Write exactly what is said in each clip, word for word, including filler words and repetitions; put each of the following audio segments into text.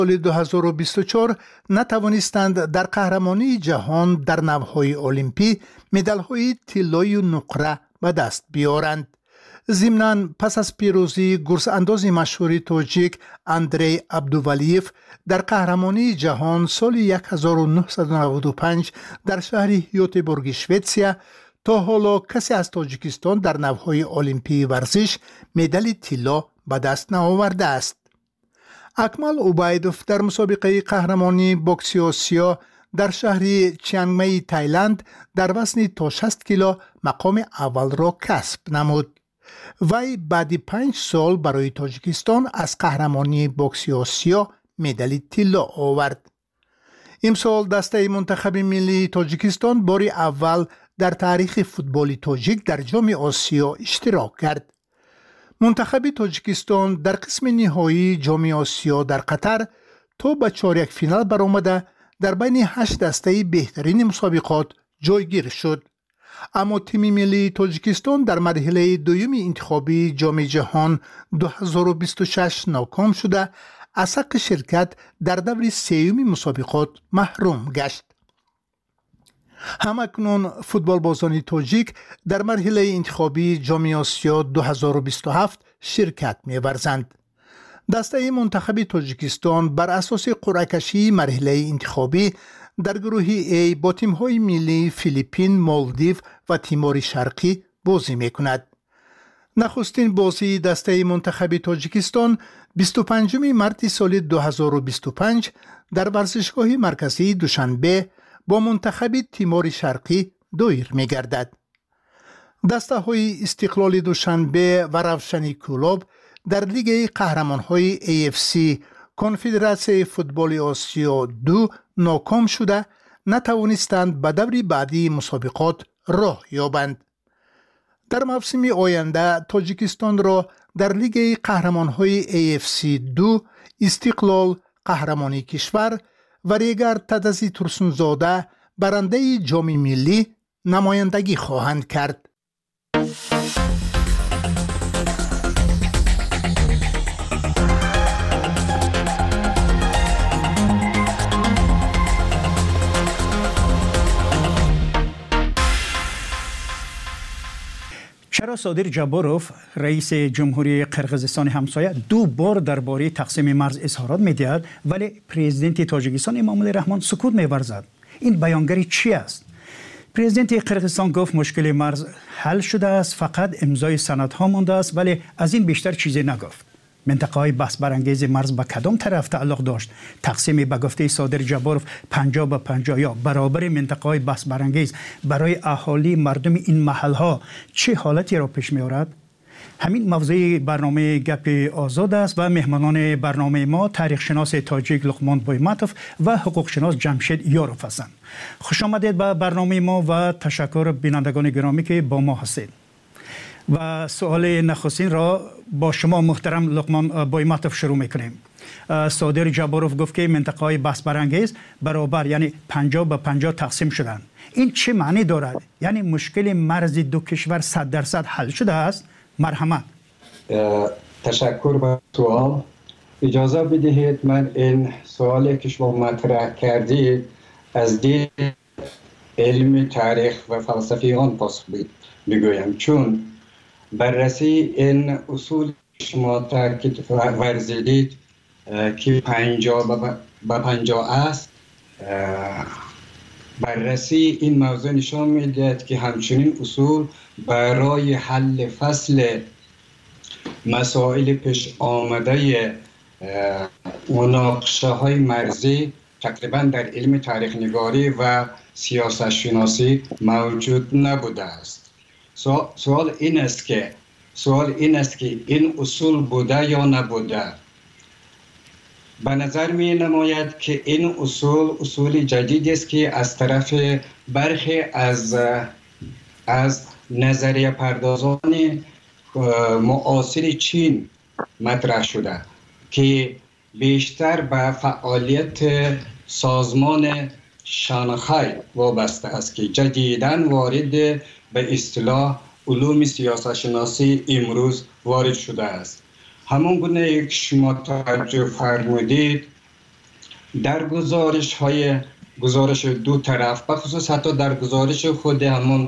سال دو هزار و بیست و چهار نتوانستند در قهرمانی جهان در نوهای المپی مدال‌های طلایی و نقره به دست بیارند. ضمناً پس از پیروزی گرز انداز مشهور تاجیک اندری عبدوولیف در قهرمانی جهان سال هزار و نهصد و نود و پنج در شهر گوتهبورگ شوئدیا، تا حالا کسی از تاجیکستان در نوهای المپی ورزش مدال طلا به دست نآورده است. اکمل عبیدوف در مسابقه قهرمانی بوکس آسیا در شهر چیانگمای تایلند در وزن تا شصت کیلو مقام اول را کسب نمود. وی بعد پنج سال برای تاجیکستان از قهرمانی بوکس آسیا مدال طلا آورد. امسال دسته منتخب ملی تاجیکستان بار اول در تاریخ فوتبال تاجیک در جام آسیا اشتراک کرد. منتخب تاجیکستان در قسم نهایی جام آسیا در قطر تا به چهارک فینال برآمده در بین هشت دسته بهترین مسابقات جایگیر شد. اما تیم ملی تاجیکستان در مرحله دوم انتخابی جام جهان دو هزار و بیست و شش ناکام شده از حق شرکت در دور سوم مسابقات محروم گشت. همکنون فوتبال بازان تاجیک در مرحله انتخابی جام آسیا دو هزار و بیست و هفت شرکت می‌ورزند. دسته منتخب تاجیکستان بر اساس قرعه کشی مرحله انتخابی در گروه ای با تیم‌های ملی فیلیپین، مالدیو و تیمور شرقی بازی می‌کند. نخستین بازی دسته منتخب تاجیکستان بیست و پنجم مارس سال دو هزار و بیست و پنج در ورزشگاه مرکزی دوشنبه با منتخب تیمور شرقی دایر می‌گردد. دسته های استقلال دوشنبه و روشنی کلوب در لیگ قهرمان‌های ای اف سی کنفدراسیون فوتبال آسیا دو ناکام شده نتوانستند به دور بعدی مسابقات راه یابند. در موسم آینده تاجیکستان را در لیگ قهرمان‌های ای اف سی دو استقلال قهرمانی کشور و ریگر تدزی ترسونزاده برنده جام ملی نمایندگی خواهند کرد. چرا صادر جابروف رئیس جمهوری قرقیزستان همسایه دو بار درباره تقسیم مرز اظهارات می‌دهد ولی پرزیدنت تاجیکستان امامعلی رحمان سکوت می‌ورزد؟ این بیانگری چی است؟ پرزیدنت قرقیزستان گفت مشکل مرز حل شده است، فقط امضای سندها مانده است، ولی از این بیشتر چیزی نگفت. منطقه های بحث برانگیز مرز به کدام طرف تعلق داشت؟ تقسیم به گفته صادر جابروف پنجاه به پنجاه یا برابر منطقه های بحث برانگیز برای اهالی مردم این محل ها چه حالتی را پیش می آورد؟ همین موضوع برنامه گپ آزاد است و مهمانان برنامه ما تاریخ شناس تاجیک لقمان بویمتوف و حقوق شناس جمشید یاروف هستند. خوش آمدید به برنامه ما و تشکر بینندگان گرامی که با ما هستید. و سوال نخستین را با شما محترم لقمان بویمتوف شروع میکنیم. صادر جابروف گفت که منطقه های بحث برانگیز برابر یعنی پنجاه به پنجاه تقسیم شدند. این چه معنی دارد؟ یعنی مشکل مرز دو کشور صد درصد حل شده است؟ مرحمت. تشکر با سوال. اجازه بدهید من این سوالی که شما مطرح کردید از دید علم تاریخ و فلسفی آن پاسخ بگویم، چون بررسی این اصول شما تاکید ورزیدید که پنجاه به پنجاه است، بررسی این موضوع نشان می‌دهد که همچنین اصول برای حل فصل مسائل پیش آمده مناقشه های مرزی تقریبا در علم تاریخ نگاری و سیاست شناسی موجود نبوده است. سوال این است که سوال این است که این اصول بوده یا نبوده. به نظر می نماید که این اصول اصول جدیدی است که از طرف برخی از از نظریه پردازان معاصر چین مطرح شده که بیشتر به فعالیت سازمان شانگهای وابسته است که جدیداً وارد به اصطلاح علوم سیاست شناسی امروز وارد شده است. همون گونه که شما توجه فرمودید در گزارش های گزارش دو طرف بخصوص حتی در گزارش خود همون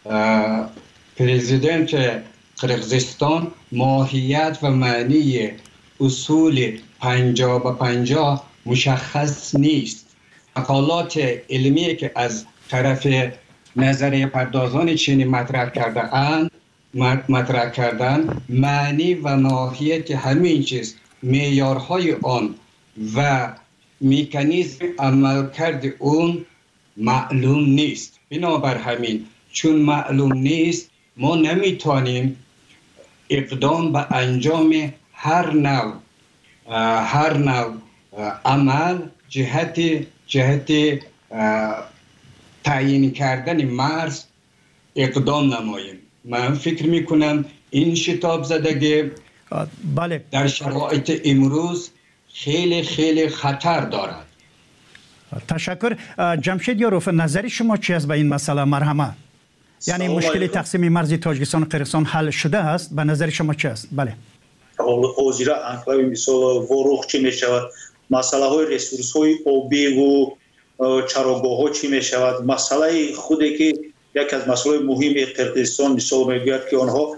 پرزیدنت قرقیزستان ماهیت و معنی اصول پنجاه به پنجاه مشخص نیست. مقالات علمی که از طرف نظریه پردازان چینی مطرح کرده اند مطرح کردن معنی و ماهیت همین چیز، معیارهای آن و مکانیزم عملکرد اون معلوم نیست. بنابر همین چون معلوم نیست ما نمیتونیم اقدام به انجام هر نوع هر نوع عمل جهت جهت تعیین کردن مرز اقدام نماییم. من فکر میکنم این شتاب زدگی بله در شرایط امروز خیلی خیلی خطر دارد. تشکر. جمشید یاروف، نظر شما چی است به این مسئله؟ مرحمت. یعنی مشکل تقسیم مرز تاجیکستان و قرقیزستان حل شده است؟ به نظر شما چی است؟ بله. حاضر انکلاوی مثال وروخ چی می شود؟ مسئله های ریسورس های آبی و چراگاه ها چی می شود؟ مسئله خودی که یک از مسئله مهم قرقیزستان مثال میگوید که آنها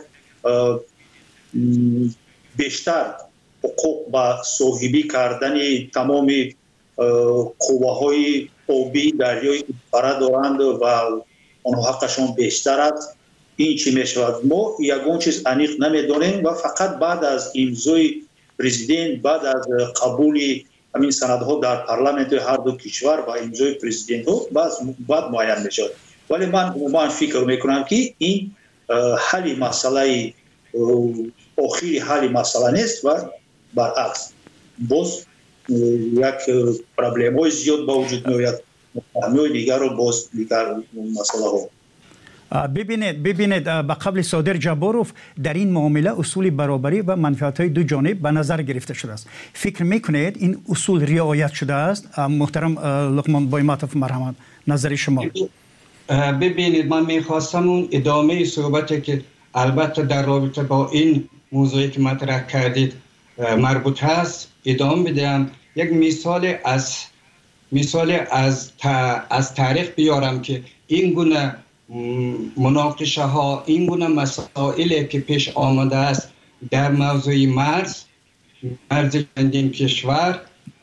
بیشتر حقوق با صاحبی کردن تمام قوه های آبی دریای فرا دارند و آنها حقشان بیشتر است. این چی می شود؟ ما یگان چیز انیق نمیدانیم و فقط بعد از امضای پرزیدنت، بعد از قبول همین سندها در پارلمانت هر دو کشور و امضای پرزیدنت ها بعد معین می شود. ولی من عموما فکر میکنم که این حل مسئله آخری حل مسئله نیست و برعکس باز یک پرابلم های زیاد با وجود میآید، مفاهیم دیگر رو باز دیگر مسئله ها. ببینید ببینید به قبل صادر جباروف در این معامله اصول برابری و منفعت های دو جانب به نظر گرفته شده است. فکر میکنید این اصول رعایت شده است؟ محترم لقمان بایماتوف مرحمت، نظر شما؟ ببینید من میخواستم اون ادامه صحبتی که البته در رابطه با این موضوعی که مطرح کردید مربوط هست ادامه بدم. یک مثال از مثال از از تاریخ بیارم که این گونه مناقشه ها، این گونه مسائلی که پیش آمده است در موضوع مرز مرز چندین کشور،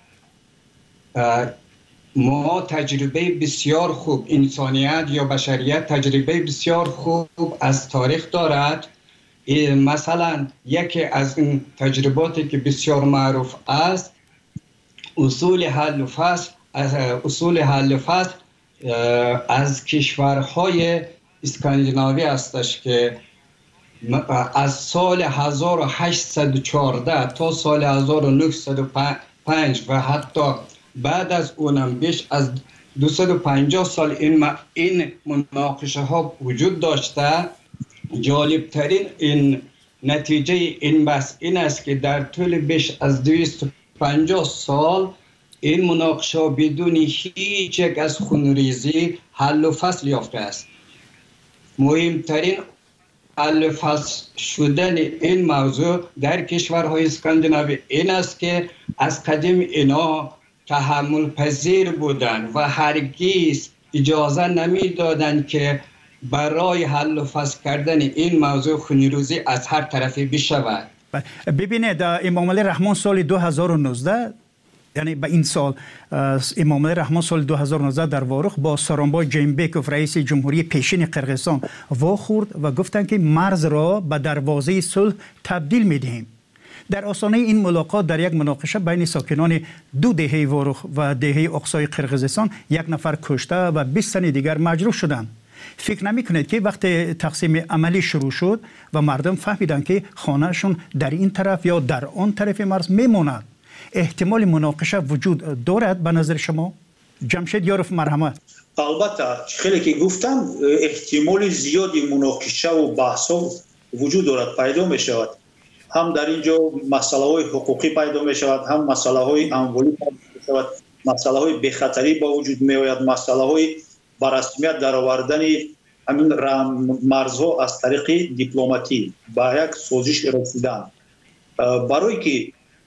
ما تجربه بسیار خوب، انسانیت یا بشریت تجربه بسیار خوب از تاریخ دارد. مثلا یکی از این تجرباتی که بسیار معروف است اصول حل و فصل اصول حل و فصل از کشورهای اسکاندیناوی هستش که از سال هزار و هشتصد و چهارده تا سال هزار و نهصد و پنج و حتی بعد از اونم بیش از دویست و پنجاه سال این این مناقشه ها وجود داشته. جالب ترین این نتیجه این بحث این است که در طول بیش از دویست و پنجاه سال این مناقشه بدون هیچ یک از خونریزی حل و فصل یافته است. مهمترین حل و فصل شدن این موضوع در کشورهای اسکاندیناوی این است که از قدیم اینا تحمل پذیر بودند و هرگز اجازه نمیدادند که برای حل و فصل کردن این موضوع خونریزی از هر طرفی بشود. ببینید امام علی رحمان سال دو هزار و نوزده، یعنی به این سال امام علی رحمان سال دو هزار و نوزده در وارخ با سارانبای جینبکوف رئیس جمهوری پیشین قرقیزستان واخورد و گفتند که مرز را به دروازه صلح تبدیل می‌دهیم. در آستانه این ملاقات در یک مناقشه بین ساکنان دو دهه وارخ و دهه اقصای قرقیزستان یک نفر کشته و بیست تن دیگر مجروح شدند. فکر نمی کنید که وقتی تقسیم عملی شروع شد و مردم فهمیدند که خانهشون در این طرف یا در آن طرف مرز میماند، احتمال مناقشه وجود دارد به نظر شما؟ جمشید یاروف مرحمت. البته خیلی که گفتم احتمال زیادی مناقشه و بحث وجود دارد، پیدا می شود. هم در اینجا مسئله های حقوقی پیدا می شود، هم مسئله های اموالی پیدا می شود، مسئله های بخطری با وجود می آید، مسئله های با رسمیت در آوردن همین مرزها از طریق دیپلماتی با یک سازش رسیدن. برای که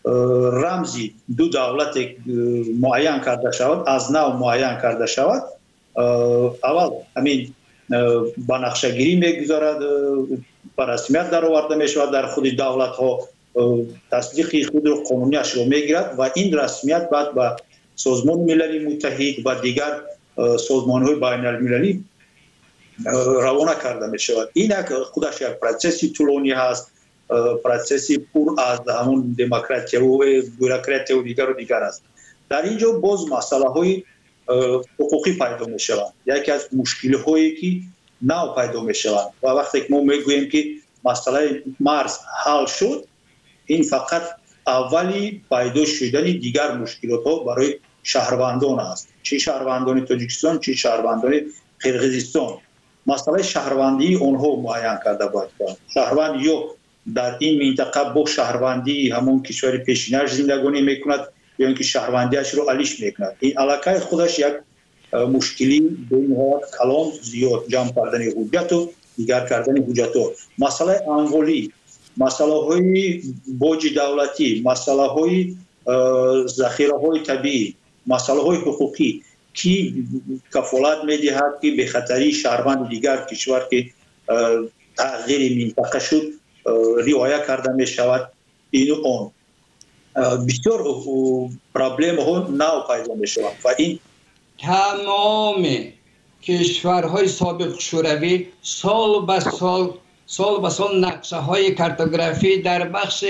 رمزی دو دولت معین کرده شود، از نو معین کرده شود، اول همین با نقشه گیری میگذارد، با رسمیت در آورده می شود، در خود دولت ها تصدیق خود رو قانونیش رو میگیرد و این رسمیت بعد به سازمان ملل متحد و دیگر سازمان های بین المللی روانه کرده می شود. این خودش یک پروسس طولانی هست، پروسس پر از همون دموکراسی و بوروکراسی و دیگر و دیگر است. در اینجا باز مسئله های حقوقی پیدا می شود. یکی از مشکل هایی که نو پیدا می شود و وقتی که ما میگوییم که مسئله مرز حل شد، این فقط اولی پیدا شدن دیگر مشکلات ها برای شهروندان است، چه شهروندان تاجیکستان چه شهروندان قرقیزستان. مسئله شهروندی آنها معین کرده باید. شهروند یا در این منطقه با شهروندی همون کشور پیشینش زندگانی میکند یا اینکه شهروندیش رو علیش میکند. این علاقه خودش یک مشکلی بین ها کلام زیاد، جمع کردن حجت و دیگر کردن حجت ها. مسئله انوالی، مسئله های باج دولتی، مسئله های ذخیره های طبیعی، مسئله های حقوقی کی کفالت میدهد که به خطری شهروند دیگر کشور که تغییر منطقه شد رعایت کرده می شود. این اون بسیار پرابلم ها نو پیدا می شود و این تمام کشورهای سابق شوروی سال به سال سال به سال نقشه های کارتوگرافی در بخش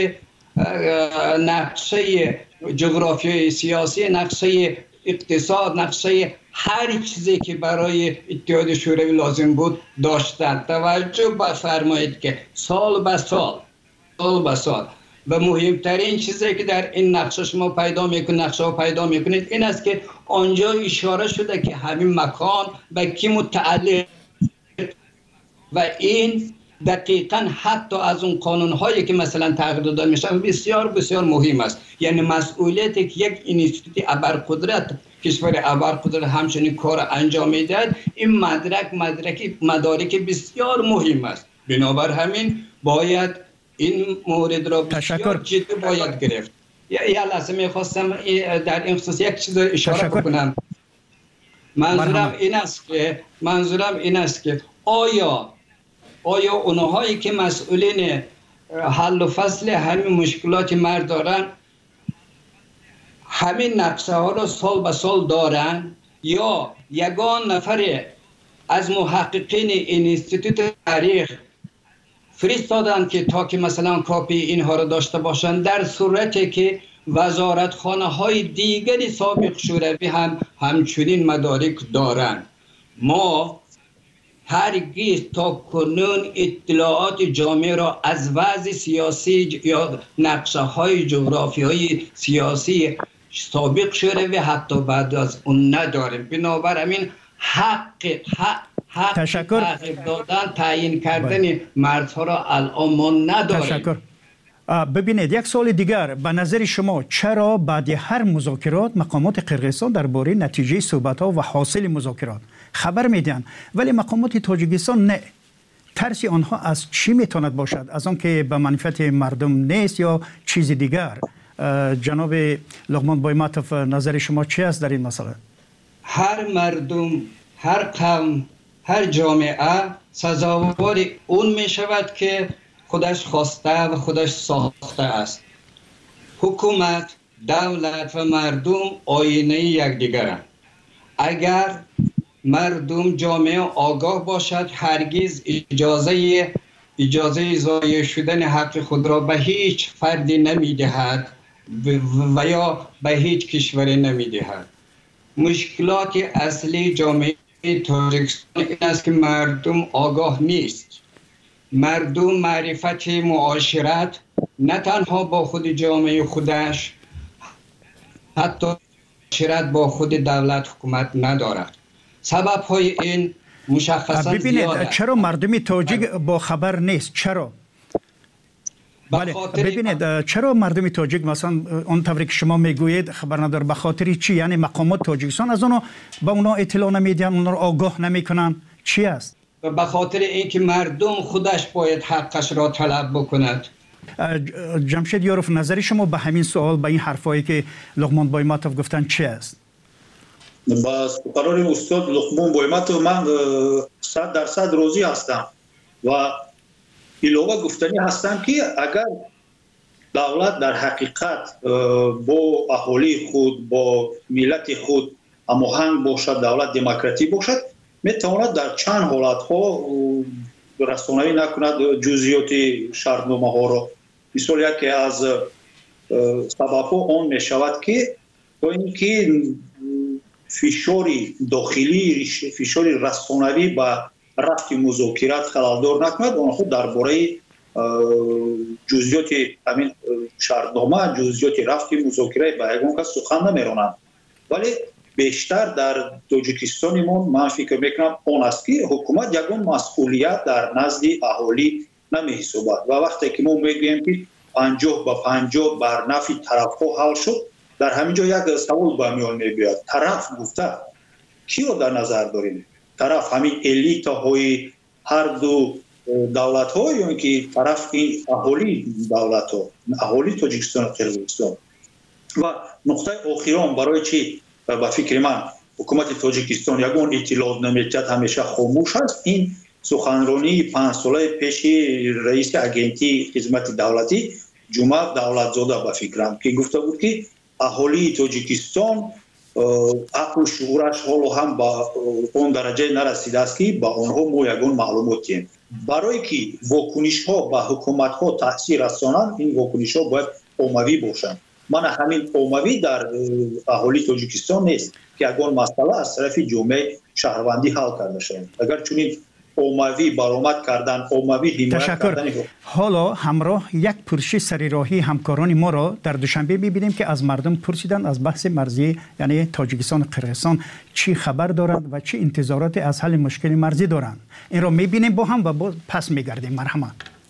نقشه جغرافیای سیاسی، نقشه اقتصاد، نقشه هر چیزی که برای اتحاد شوروی لازم بود داشتند. توجه بفرمایید که سال به سال سال به سال و مهمترین چیزی که در این نقشه شما پیدا میکنید، نقشه ها پیدا میکنید، این است که آنجا اشاره شده که همین مکان به کی متعلق و این دقیقاً حتی از اون قانون هایی که مثلا تغییر داده میشن بسیار بسیار مهم است. یعنی مسئولیتی که یک اینستیتوت ابرقدرت، کشور ابرقدرت همچنین کار انجام میدهد، این مدرک مدرک مدارک بسیار مهم است. بنابر همین باید این مورد را بسیار جدی باید گرفت. یه لحظه میخواستم در این خصوص یک چیز اشاره تشکر. بکنم. منظورم این است که منظورم این است که آیا آیا اونهایی که مسئولین حل و فصل همین مشکلات مرد دارن همین نقشه ها را سال به سال دارن یا یگان نفر از محققین این اینستیتوت تاریخ فرستادن که تا که مثلا کاپی اینها را داشته باشند، در صورتی که وزارتخانه های دیگری سابق شوروی هم همچنین مدارک دارند. ما هرگز تا کنون اطلاعات جامعه را از وضع سیاسی یا نقشه های جغرافی های سیاسی سابق شوروی حتی بعد از اون نداریم. بنابراین حق حق حق تشکر دادن تعیین کردن مردها را الان ما نداریم. تشکر. ببینید یک سوال دیگر، به نظر شما چرا بعد هر مذاکرات مقامات قرقیزستان درباره نتیجه صحبت‌ها و حاصل مذاکرات خبر میدن ولی مقامات تاجیکستان نه؟ ترس آنها از چی میتواند باشد؟ از آن که به منفعت مردم نیست یا چیز دیگر؟ جناب لقمان بایماتوف، نظر شما چی است در این مسئله؟ هر مردم، هر قوم، هر جامعه سزاوار اون می شود که خودش خواسته و خودش ساخته است. حکومت، دولت و مردم آینه یکدیگرند. اگر مردم جامعه آگاه باشد هرگز اجازه اجازه ضایع شدن حق خود را به هیچ فردی نمیدهد و یا به هیچ کشوری نمیدهد. مشکلات اصلی جامعه تاجیکستان این است که مردم آگاه نیست. مردم معرفت معاشرت نه تنها با خود جامعه خودش، حتی معاشرت با خود دولت حکومت ندارد. سبب های این مشخصا ببینید چرا مردم تاجیک با خبر نیست؟ چرا؟ بله ببینید چرا مردم تاجیک مثلا اون طوری که شما میگویید خبر نداره؟ به خاطر چی؟ یعنی مقامات تاجیکستان از اونها با اونا اطلاع نمیدن، اونا رو آگاه نمیکنن؟ چی است؟ به خاطر اینکه مردم خودش باید حقش را طلب بکند. جمشید یاروف، نظر شما به همین سوال، به این حرفایی که لقمان بایماتوف گفتن چی است؟ با قرار استاد لقمان بایماتوف من صد درصد راضی هستم و علاوه گفتنی هستم که اگر دولت در حقیقت با اهالی خود با ملت خود هماهنگ باشد، دولت دموکراتی باشد، میتواند در چند حالت ها رسانه‌ای نکند جزئیات شرطنامه ها را. مثال یکی از سبب ها آن می شود که با اینکه فشار داخلی، فشار رسانه‌ای به رفت مذاکرات خلالدار نکند، آنها درباره جزئیات همین شرطنامه، جزئیات رفت مذاکره به یگان کس سخن نمیرانند. ولی بیشتر در تاجیکستان ما من فکر میکنم آن است که حکومت یگان مسئولیت در نزد اهالی نمیحسابد و وقتی که ما میگوییم که پنجاه با پنجاه بر نفع طرف‌ها حل شد، در همین جا یک سوال به میان میاد. طرف گفته کی رو در نظر داریم؟ طرف همین الیت‌های هر دو دولت‌ها یا اینکه طرف این اهالی دولت‌ها، اهالی تاجیکستان و قرقیزستان؟ و نقطه آخرام برای چی با فکر من حکومت تاجیکستان یگان اطلاعات نمیدهد، همیشه خاموش است، این سخنرانی پنج ساله پیش رئیس اگنتی خدمت دولتی جمعه دولتزاده به فکرم که گفته بود که اهالی تاجیکستان عقل و شعورش حالا هم با اون درجه نرسیده است که با آنها ما یگان معلومات دهیم. برای که واکنش ها به حکومت ها تاثیر رسانند، این واکنش ها باید عمومی باشند. من همین عمومی در اهالی تاجیکستان نیست که یگان مسئله از طرف جامعه شهروندی حل کرده شود. اگر چنین عمومی برآمد کردن، عمومی حمایت کردن. حالا همراه یک پرسش سریراهی همکاران ما را در دوشنبه می‌بینیم که از مردم پرسیدن از بحث مرزی، یعنی تاجیکستان و قرقیزستان چی خبر دارند و چی انتظارات از حل مشکل مرزی دارند. این را می‌بینیم با هم و با پس می‌گردیم. مرحمت.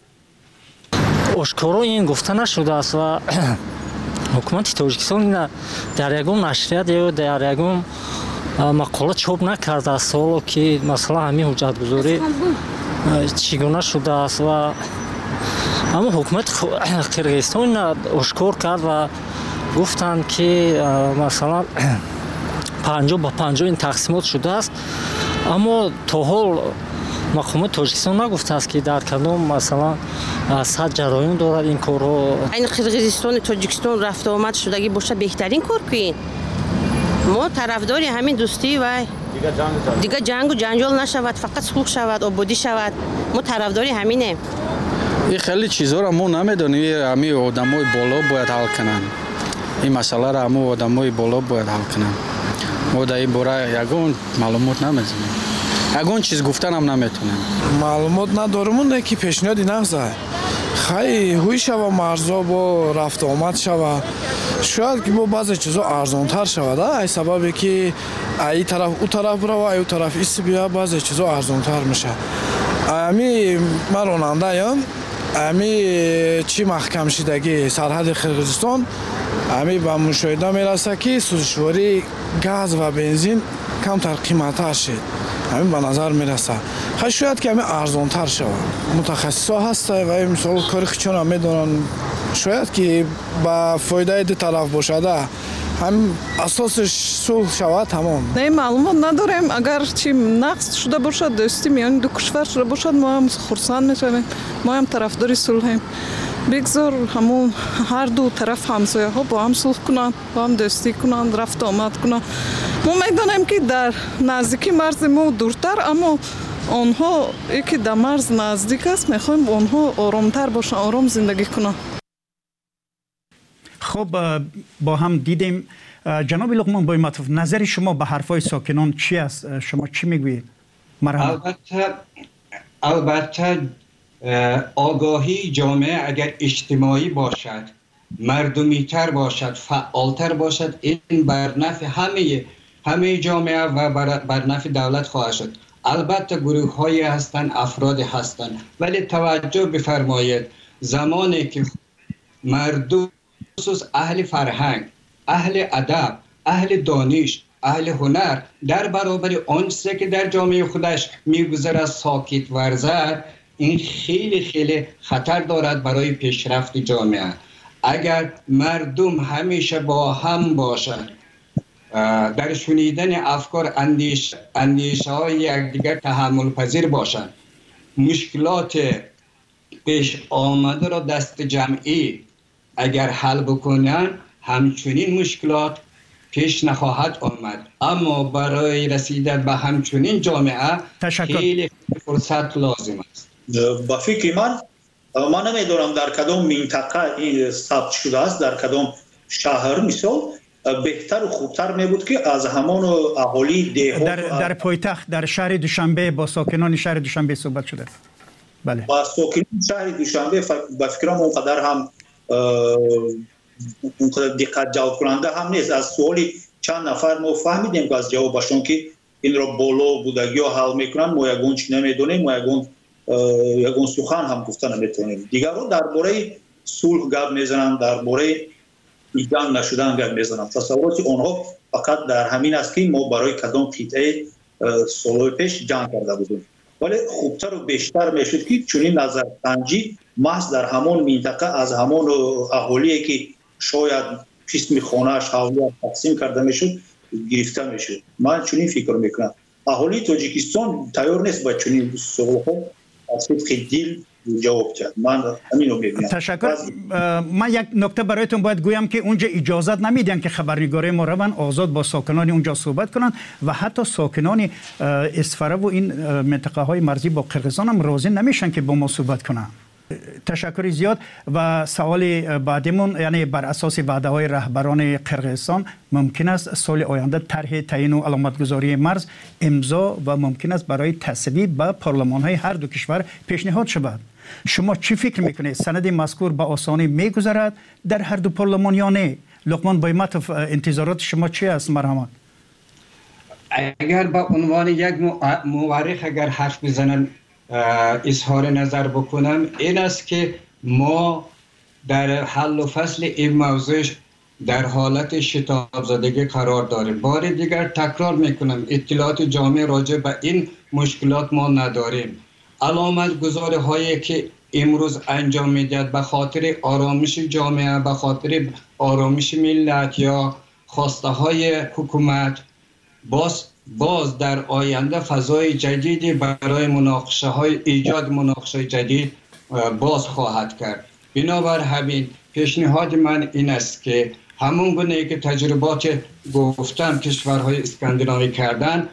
آشکارا این گفته نشده است و حکومت تاجیکستان در یگان نشریات یا در یگان مقاله چاپ نکرده است، حالا که مثلا همین حجتگذاری چگونه شده است و اما حکومت قرقیزستان آشکار کرد و گفتند که مثلا پنجاه با پنجاه این تقسیمات شده است، اما تا حال مقامات تاجیکستان نگفته است که در کدام مثلا صد جرایم دارد این کارها. این قرقیزستان تاجیکستان رفت آمد شدگی باشه بهترین کار کنین. ما طرفداری همین دوستی و دیگه جنگ و جنجال نشود، فقط صلح شود، آبادی شود. ما طرفداری همینه. این خیلی چیزا را ما نمیدونیم، همین آدمای بالا باید حل کنن. این مسئله را همون آدمای بالا باید حل کنن. ما در این باره یگان معلومات نمیدونیم. یگان چیز گفتن هم نمیتونیم. معلومات نداریم اون که پیشنهادی نمیزه. خیلی هوی شوا مرزا با رفت آمد شوا، شاید که با بعضی چیزا ارزانتر شود. ای سببی که ای طرف او طرف برو و ای او طرف ایست بیا، بعضی چیزا ارزانتر میشه. امی من راننده ام، امی چی محکم شدگی سرحد قرقیزستان، امی به مشاهده میرسه که سوزشواری گاز و بنزین کمتر قیمت‌تر شد. همین به نظر میرسه. خیلی شاید که همین ارزانتر شود. متخصصا هسته و این مثال کاری خیچون هم میدونن شاید که با فایده دو طرف باشده هم اساسش صلح شود تمام. نه معلومات نداریم. اگر چی نقص شده باشد دوستی میان دو کشور شده باشد ما هم خرسند میشویم، ما هم طرفدار صلحیم. بگذار همون هر دو طرف همسایه ها با هم صلح کنند، با هم دوستی کنند، رفت آمد کنند. ما میدانیم که در نزدیکی مرز ما دورتر، اما آنها یکی در مرز نزدیک است، میخوایم آنها آرامتر باشن، آرام زندگی کنند. خب با هم دیدیم. جناب لقمان بایماتوف، نظر شما به حرفای ساکنان چی است؟ شما چی میگویید؟ البته البته آگاهی جامعه اگر اجتماعی باشد، مردمی تر باشد، فعالتر باشد، این بر نفع همه همه جامعه و بر نفع دولت خواهد شد. البته گروه هایی هستند، افراد هستند، ولی توجه بفرمایید زمانی که مردم خصوص اهل فرهنگ، اهل ادب، اهل دانش، اهل هنر در برابر آنچه که در جامعه خودش میگذرد ساکت ورزد، این خیلی خیلی خطر دارد برای پیشرفت جامعه. اگر مردم همیشه با هم باشند، در شنیدن افکار اندیش اندیشه های یکدیگر تحمل پذیر باشند، مشکلات پیش آمده را دست جمعی اگر حل بکنن، همچنین مشکلات پیش نخواهد آمد. اما برای رسیدن به همچنین جامعه خیلی فرصت لازم است. با فکر من من نمیدونم در کدام منطقه این ثبت شده است، در کدام شهر مثال بهتر و خوبتر می بود که از همان اهالی دهات در در پایتخت در شهر دوشنبه با ساکنان شهر دوشنبه صحبت شده. بله، با ساکنان شهر دوشنبه با فکرم اونقدر هم اونقدر دقت جلب کننده هم نیست. از سوالی چند نفر ما فهمیدیم که از جوابشون که این را بالا بودگی ها حل میکنن، ما یگون چی نمیدونیم، ما یگون یگون سخن هم گفتن نمیتونیم. دیگران درباره صلح گپ میزنن، درباره جنگ نشدن گپ میزنن. تصورات آنها فقط در همین است که ما برای کدام قطعه سالهای پیش جنگ کرده بودیم. ولی خوبتر و بیشتر میشد که چنین نظر سنجی محض در همان منطقه از همان اهالی که شاید قسم خانه‌اش حوالیت تقسیم کرده میشد گرفته میشد. من چنین فکر میکنم اهالی تاجیکستان تیار نیست با چنین سوال‌ها از صدق دل جواب داد. من همین رو میبینم. تشکر. من یک نکته برایتون باید گویم که اونجا اجازت نمیدن که خبرنگاری ما روان آزاد با ساکنان اونجا صحبت کنند و حتی ساکنان اسفره و این منطقه های مرزی با قرقیزستان هم راضی نمیشن که با ما صحبت کنند. تشکر زیاد. و سوال بعدیمون، یعنی بر اساس وعده های رهبران قرقیزستان ممکن است سال آینده طرح تعیین و علامتگذاری مرز امضا و ممکن است برای تصویب به پارلمان های هر دو کشور پیشنهاد شود. شما چی فکر میکنید؟ سند مذکور به آسانی میگذرد در هر دو پارلمان یا نه؟ لقمان بایمتوف، انتظارات شما چی است؟ مرحمت. اگر با عنوان یک مورخ اگر حرف بزنن اظهار نظر بکنم، این است که ما در حل و فصل این موضوع در حالت شتاب زدگی قرار داریم. بار دیگر تکرار میکنم، اطلاعات جامع راجع به این مشکلات ما نداریم. علامت گذاری هایی که امروز انجام میدهد به خاطر آرامش جامعه، به خاطر آرامش ملت یا خواسته های حکومت، باز باز در آینده فضای جدیدی برای مناقشه های ایجاد مناقشه جدید باز خواهد کرد. بنابر همین پیشنهاد من این است که همون گونه که تجربات گفتم کشورهای اسکاندیناوی کردن،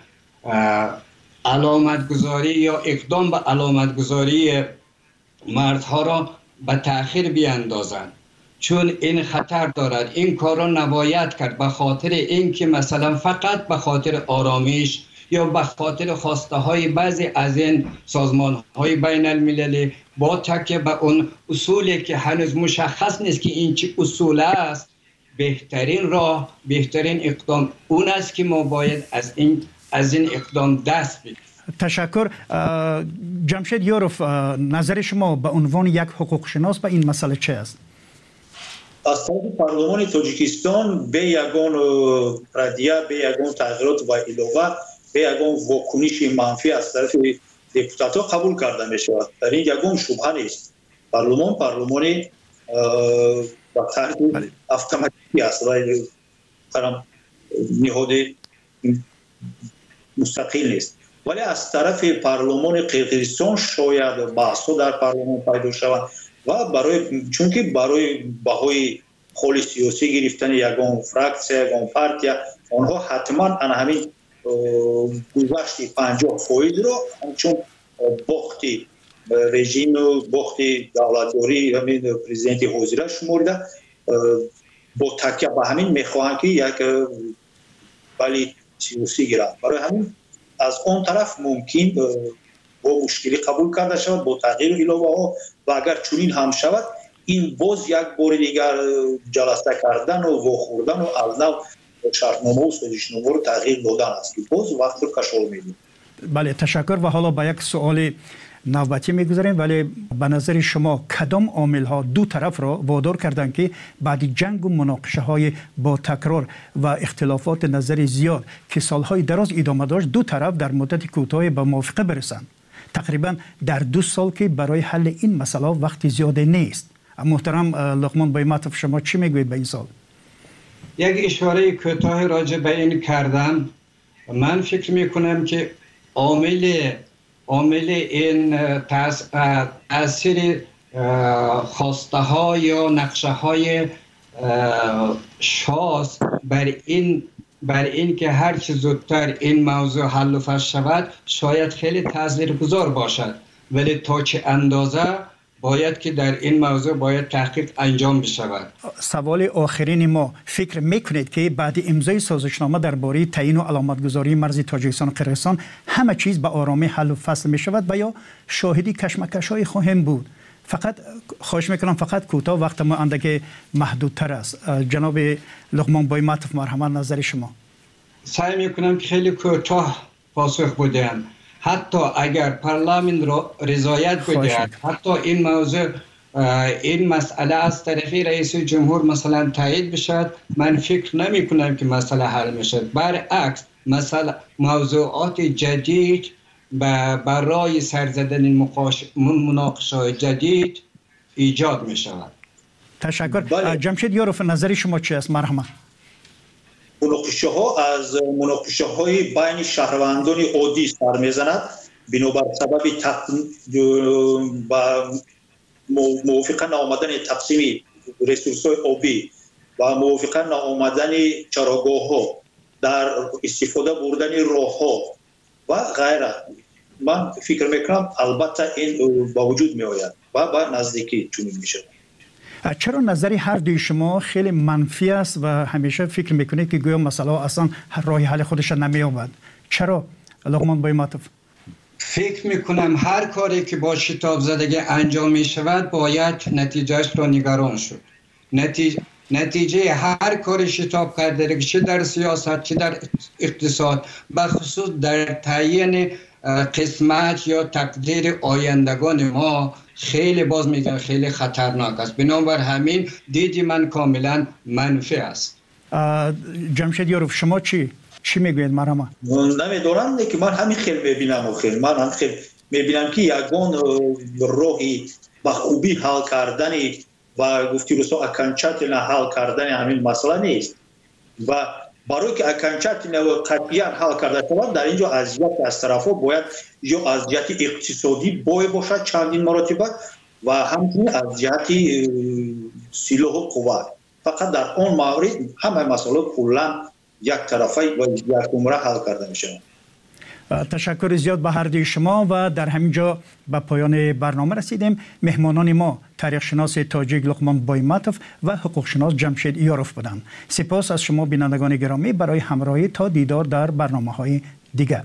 علامت گذاری یا اقدام به علامت گذاری مردها را به تأخیر بیاندازند، چون این خطر دارد. این کار را نباید کرد به خاطر اینکه مثلا فقط به خاطر آرامش یا به خاطر خواسته های بعضی از این سازمان های بین المللی با تکیه به اون اصولی که هنوز مشخص نیست که این چه اصول است، بهترین راه، بهترین اقدام اون است که ما باید از این از این اقدام دست بگیریم. تشکر. جمشید یاروف، نظر شما به عنوان یک حقوق شناس به این مسئله چه است؟ از طرف پارلمان تاجیکستان به یگان ردیه، به یگان تغییرات و علاوه به یگان واکنش منفی از طرف دپوتات ها قبول کرده می شود. در این یگان شبهه نیست. پارلمان پارلمان با طرح اتوماتیکی است و نهاد مستقل نیست. ولی از طرف پارلمان قرقیزستان شاید بحث در پارلمان پیدا شود و برای چون که برای بهای خال سیاسی گرفتن یگان فراکسیون یگان پارتیا آنها حتما ان همین گذشت پنجاه فایز را چون باخت رژیم و باخت دولتداری همین پرزیدنت حاضر شمرده با تکیه به همین میخواهند که یک ولی سیاسی گیرند. برای همین از اون طرف ممکن با مشکلی قبول کرده شود با تغییر علاوه ها و اگر چنین هم شود این باز یک بار دیگر جلسه کردن و واخوردن و از نو شرطنامه و سازشنامه رو تغییر دادن است که باز وقت رو کشور میدیم. بله، تشکر. و حالا با یک سوال نوبتی میگذاریم، ولی به نظر شما کدام عامل ها دو طرف را وادار کردند که بعد جنگ و مناقشه های با تکرار و اختلافات نظری زیاد که سالهای دراز ادامه داشت دو طرف در مدت کوتاه به موافقه برسند؟ تقریبا در دو سال که برای حل این مسئله وقت زیاده نیست. محترم لقمان بایماتوف، شما چی میگوید به این سال؟ یک اشاره کوتاه راجع به این کردم. من فکر میکنم که عامل عامل این تاثیر خواسته ها یا نقشه های شاس بر این بر این که هر چه زودتر این موضوع حل و فصل شود شاید خیلی تاثیرگذار باشد، ولی تا چه اندازه باید که در این موضوع باید تحقیق انجام بشود. سوال آخرین ما، فکر میکنید که بعد امضای سازشنامه درباره تعیین و علامتگذاری مرز تاجیکستان و قرقیزستان همه چیز به آرامی حل و فصل می شود و یا شاهدی کشمکش‌های خواهیم بود؟ فقط خواهش میکنم فقط کوتاه، وقت ما اندک محدودتر است. جناب لقمان بایماتوف، مرحمت نظر شما. سعی میکنم که خیلی کوتاه پاسخ بدم. حتی اگر پارلمان را رضایت بدهد، حتی این موضوع این مسئله از طرف رئیس جمهور مثلا تایید بشد، من فکر نمی کنم که مسئله حل میشد. برعکس مسئله موضوعات جدید برای سر زدن مناقشه جدید ایجاد می شود. تشکر. بله. جمشید یاروف، نظر شما چی است؟ مرحمت. مناقشه ها از مناقشه های بین شهروندان عادی سر میزند، بنابر سبب با موافقه نآمدن تقسیم ریسورس های آبی و موافقه نآمدن چراگاه ها در استفاده بردن راه ها و غیره، من فکر میکنم البته این با وجود می آید و با نزدیکی چنین می شود. چرا نظری هر دوی شما خیلی منفی است و همیشه فکر میکنید که گویا مسئله اصلا راه حل خودش نمی‌یابد؟ چرا لقمان بایماتوف؟ فکر میکنم هر کاری که با شتاب زدگی انجام می شود باید نتیجهش را نگران شد. نتیجه نتیجه هر کار شتاب کرده، چه در سیاست چه در اقتصاد، بخصوص در تعیین قسمت یا تقدیر آیندگان ما، خیلی باز میگن خیلی خطرناک است. بنابر همین دیدی من کاملا منفی است. جمشید یاروف، شما چی چی میگوید؟ مرحمت. نمیدونم که من همین خیلی میبینم و خیلی من هم خیلی میبینم که یگان راهی با خوبی حل کردن و گفتی رسو اکنچاتینا حل کردن همین مسئله نیست و برای که اکنچاتینا و قطعیاً حل کرده شود در اینجا اذیت از طرفا باید یا اذیت اقتصادی باید باشد چندین مراتبه و همچنین اذیت سلاح و قوت. فقط در اون مورد همه مسئله کلا یک طرفه و یک عمره حل کرده میشه. تشکر زیاد به هر دوی شما و در همینجا به پایان برنامه رسیدیم. مهمانان ما تاریخ شناس تاجیک لقمان بایماتوف و حقوق شناس جمشید یاروف بودند. سپاس از شما بینندگان گرامی برای همراهی. تا دیدار در برنامه‌های دیگر.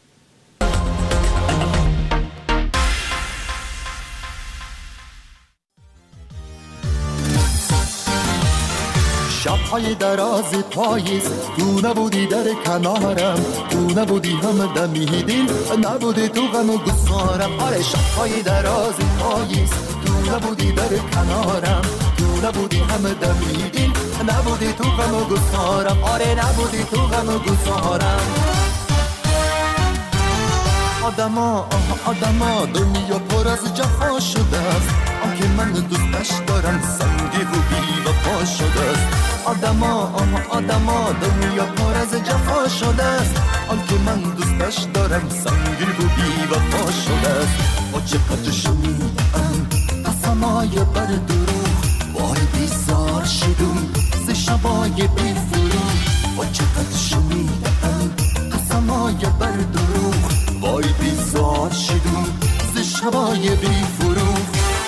شب‌های دراز پاییز تو نبودی در کنارم، تو نبودی هم دمیدین، نبودی تو غم و گسارم. آره شب‌های دراز پاییز تو نبودی در کنارم، تو نبودی هم دمیدین، نبودی تو غم و گسارم. آره نبودی تو غم و گسارم. آدما آه آدما دنیا پر از جفا شده است، آنکه من دوستش دارم سنگی و بی وفا شده است. آدما آه آدما دنیا پر از جفا شده است، آنکه من دوستش دارم سنگی و بی وفا شده است. با چقدر شنیدم قسمای بر دروغ، وای بیزار شدم ز شبای بی فروغ. با چقدر شنیدم قسمای بر دروغ، وای بیزار شدم ز شبای بی فروغ.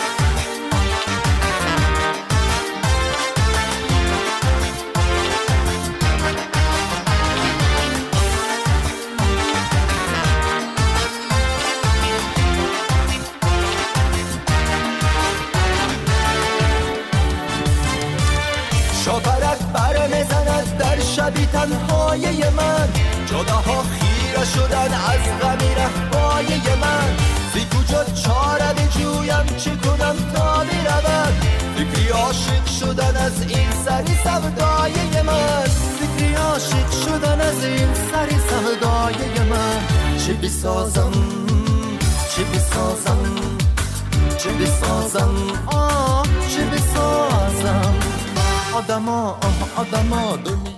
شاپرک بر میزند در شبی تنهای من، جداها خیره شدن از غمی رهبای من. زی کجا چاره بجویم چه کنم تا برود، فکری عاشق شدن از این سری سودای من. فکری عاشق شدن از این سری سودای من. چه بسازم چه بسازم چه بسازم آه چه بسازم آدما آه آدما دنیا